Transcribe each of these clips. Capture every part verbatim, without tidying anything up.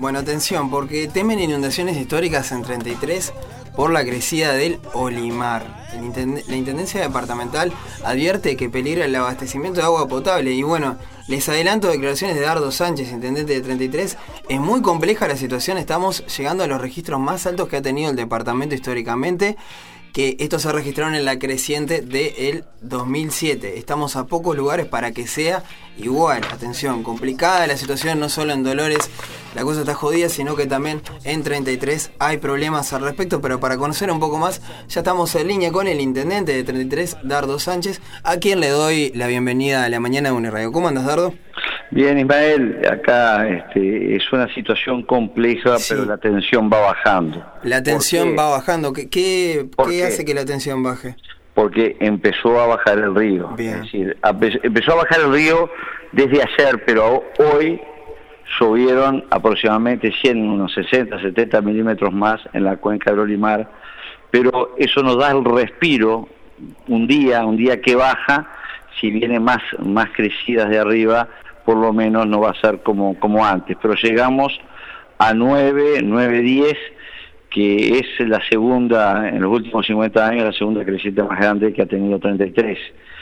Bueno, atención, porque temen inundaciones históricas en treinta y tres por la crecida del Olimar. El Intend- la Intendencia Departamental advierte que peligra el abastecimiento de agua potable. Y bueno, les adelanto declaraciones de Dardo Sánchez, intendente de treinta y tres. Es muy compleja la situación, estamos llegando a los registros más altos que ha tenido el departamento históricamente, que estos se registraron en la creciente del dos mil siete. Estamos a pocos lugares para que sea igual. Atención, complicada la situación, no solo en Dolores la cosa está jodida, sino que también en treinta y tres hay problemas al respecto. Pero para conocer un poco más, ya estamos en línea con el intendente de treinta y tres, Dardo Sánchez, a quien le doy la bienvenida a la mañana de Uniradio. ¿Cómo andas, Dardo? Bien, Ismael, acá este, es una situación compleja, sí, pero la tensión va bajando. La tensión va bajando. ¿Qué, qué, ¿qué hace que la tensión baje? Porque empezó a bajar el río. Bien. Es decir, empezó a bajar el río desde ayer, pero hoy llovieron aproximadamente cien, unos sesenta, setenta milímetros más en la cuenca del Olimar, pero eso nos da el respiro un día, un día que baja, si viene más, más crecidas de arriba, por lo menos no va a ser como, como antes, pero llegamos a nueve, nueve, diez, que es la segunda, en los últimos cincuenta años, la segunda creciente más grande que ha tenido treinta y tres,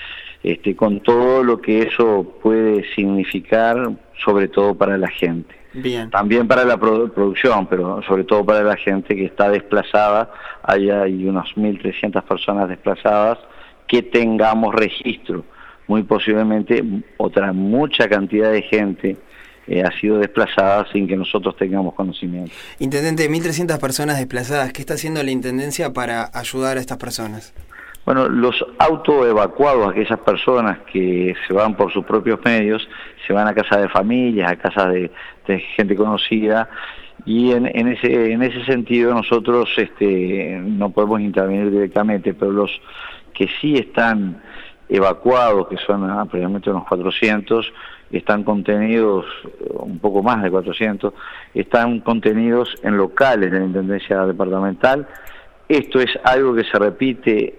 este, con todo lo que eso puede significar, sobre todo para la gente. Bien. También para la produ- producción, pero sobre todo para la gente que está desplazada. Allá hay unas mil trescientas personas desplazadas, que tengamos registro. Muy posiblemente otra mucha cantidad de gente eh, ha sido desplazada sin que nosotros tengamos conocimiento. Intendente, mil trescientas personas desplazadas, ¿qué está haciendo la Intendencia para ayudar a estas personas? Bueno, los autoevacuados, aquellas personas que se van por sus propios medios, se van a casa de familias, a casa de, de gente conocida, y en, en ese en ese sentido nosotros este, no podemos intervenir directamente, pero los que sí están evacuados, que son aproximadamente unos cuatrocientos, están contenidos, un poco más de cuatrocientos, están contenidos en locales de la Intendencia Departamental. Esto es algo que se repite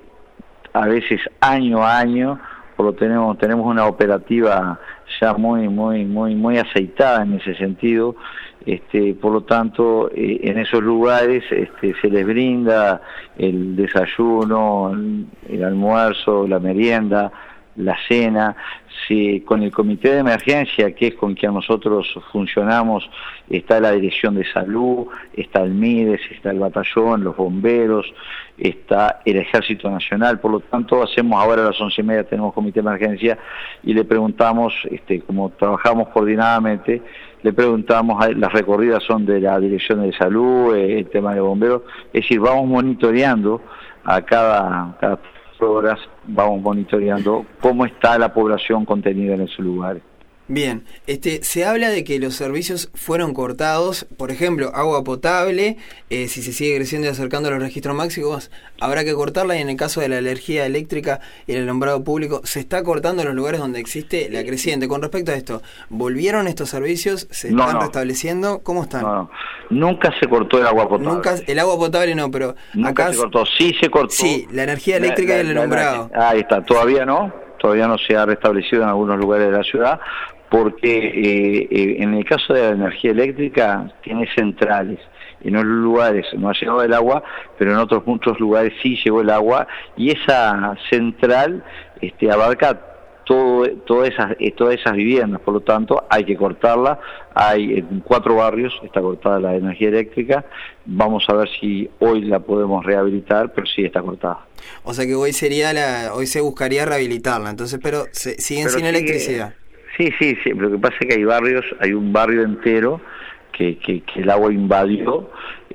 a veces año a año, por lo tenemos tenemos una operativa ya muy muy muy muy aceitada en ese sentido. Este, por lo tanto, eh, en esos lugares este, se les brinda el desayuno, el, el almuerzo, la merienda, la cena. Si, con el comité de emergencia, que es con quien nosotros funcionamos, está la Dirección de Salud, está el MIDES, está el batallón, los bomberos, está el Ejército Nacional. Por lo tanto, hacemos ahora a las once y media, tenemos comité de emergencia, y le preguntamos, este, como trabajamos coordinadamente, le preguntamos, las recorridas son de la Dirección de Salud, eh, el tema de bomberos, es decir, vamos monitoreando a cada, cada horas, vamos monitoreando cómo está la población contenida en esos lugares. Bien, este, se habla de que los servicios fueron cortados, por ejemplo, agua potable, eh, si se sigue creciendo y acercando a los registros máximos, habrá que cortarla, y en el caso de la energía eléctrica y el alumbrado público, se está cortando en los lugares donde existe la creciente. Con respecto a esto, ¿volvieron estos servicios? ¿Se no, están no. restableciendo? ¿Cómo están? No, no, nunca se cortó el agua potable. Nunca, el agua potable no, pero nunca acá se cortó, sí se cortó. Sí, la energía eléctrica la, la, y el alumbrado. La, la, ahí está, todavía no, todavía no se ha restablecido en algunos lugares de la ciudad, porque eh, eh, en el caso de la energía eléctrica tiene centrales, en otros lugares no ha llegado el agua, pero en otros muchos lugares sí llegó el agua, y esa central este, abarca todo, todas esas, todas esas viviendas, por lo tanto hay que cortarla. Hay en cuatro barrios está cortada la energía eléctrica, vamos a ver si hoy la podemos rehabilitar, pero sí está cortada. O sea que hoy sería la, hoy se buscaría rehabilitarla, entonces, pero se, siguen pero sin sigue, electricidad. Sí, sí, sí, lo que pasa es que hay barrios, hay un barrio entero que, que, que el agua invadió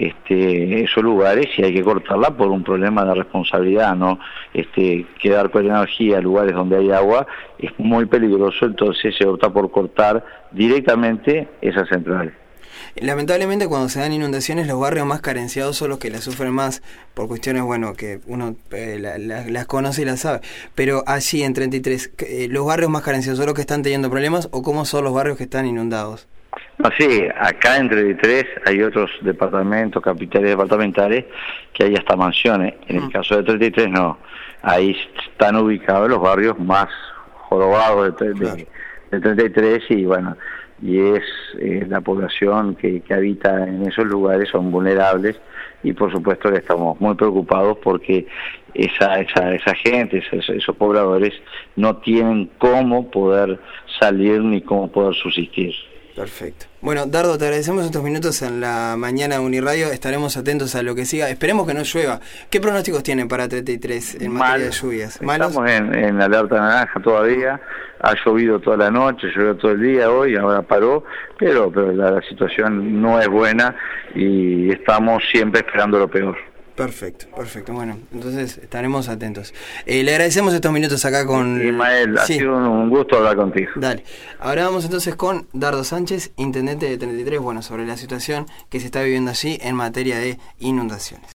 este, esos lugares, y hay que cortarla por un problema de responsabilidad, ¿no? Este, quedar con energía en lugares donde hay agua es muy peligroso, entonces se opta por cortar directamente esas centrales. Lamentablemente, cuando se dan inundaciones, los barrios más carenciados son los que las sufren más, por cuestiones, bueno, que uno eh, la, la, las conoce y las sabe. Pero allí en treinta y tres, eh, ¿los barrios más carenciados son los que están teniendo problemas, o cómo son los barrios que están inundados? No, sí, acá en treinta y tres hay otros departamentos, capitales departamentales, que hay hasta mansiones. En el mm. caso de treinta y tres no, ahí están ubicados los barrios más jorobados de, de, claro. de treinta y tres, y bueno, y es eh, la población que, que habita en esos lugares son vulnerables, y por supuesto que estamos muy preocupados porque esa esa esa gente, esos, esos pobladores no tienen cómo poder salir ni cómo poder subsistir. Perfecto. Bueno, Dardo, te agradecemos estos minutos en la mañana de Uniradio. Estaremos atentos a lo que siga. Esperemos que no llueva. ¿Qué pronósticos tienen para treinta y tres en Mal. materia de lluvias? ¿Malos? Estamos en, en alerta naranja todavía. Ha llovido toda la noche, llovió todo el día hoy, ahora paró, pero, pero la, la situación no es buena y estamos siempre esperando lo peor. Perfecto, perfecto. Bueno, entonces estaremos atentos. Eh, le agradecemos estos minutos acá con... Ismael, ha sí. sido un, un gusto hablar contigo. Dale. Ahora vamos entonces con Dardo Sánchez, intendente de treinta y tres, bueno, sobre la situación que se está viviendo allí en materia de inundaciones.